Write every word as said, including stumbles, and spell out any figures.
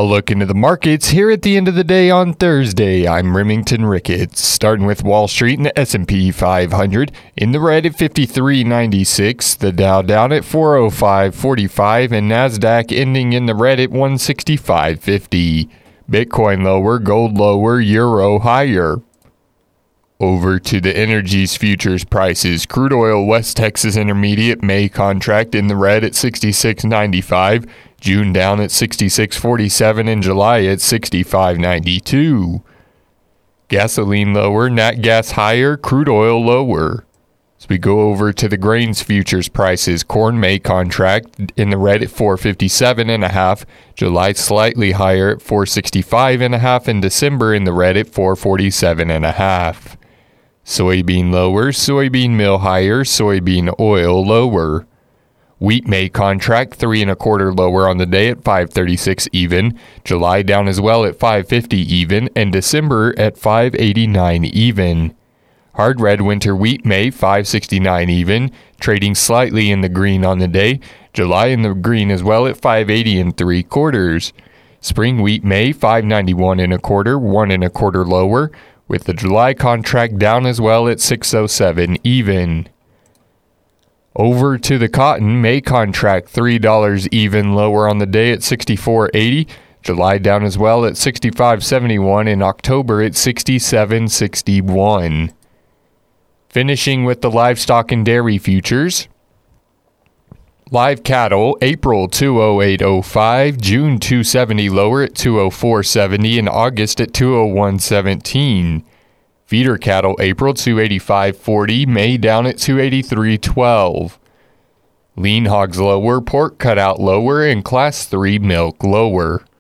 look into the markets here at the end of the day on Thursday. I'm Remington Ricketts, starting with Wall Street and the S and P five hundred in the red at fifty-three ninety-six, the Dow down at four oh five forty-five, and NASDAQ ending in the red at one sixty-five fifty. Bitcoin lower, gold lower, euro higher. Over to the energies futures prices. Crude oil West Texas Intermediate May contract in the red at sixty-six ninety-five, June down at sixty-six forty-seven, and July at sixty-five ninety-two. Gasoline lower, nat gas higher, crude oil lower. As we go over to the grains futures prices, corn May contract in the red at four fifty-seven and a half, July slightly higher at four sixty-five and a half, and December in the red at four forty-seven and a half. Soybean lower, soybean meal higher, soybean oil lower. Wheat May contract three and a quarter lower on the day at five thirty-six even, July down as well at five fifty even, and December at five eighty-nine even. Hard red winter wheat May five sixty-nine even, trading slightly in the green on the day, July in the green as well at five eighty and three quarters. Spring wheat May five ninety-one and a quarter, one and a quarter lower, with the July contract down as well at six oh seven even. Over to the cotton, May contract three dollars even lower on the day at sixty-four eighty, July down as well at sixty-five seventy-one, and October at sixty-seven sixty-one. Finishing with the livestock and dairy futures. Live cattle, April two oh eight oh five, June two seventy lower at two oh four seventy, and August at two oh one seventeen. Feeder cattle, April two eighty-five forty, May down at two eighty-three twelve. Lean hogs lower, pork cutout lower, and class three milk lower.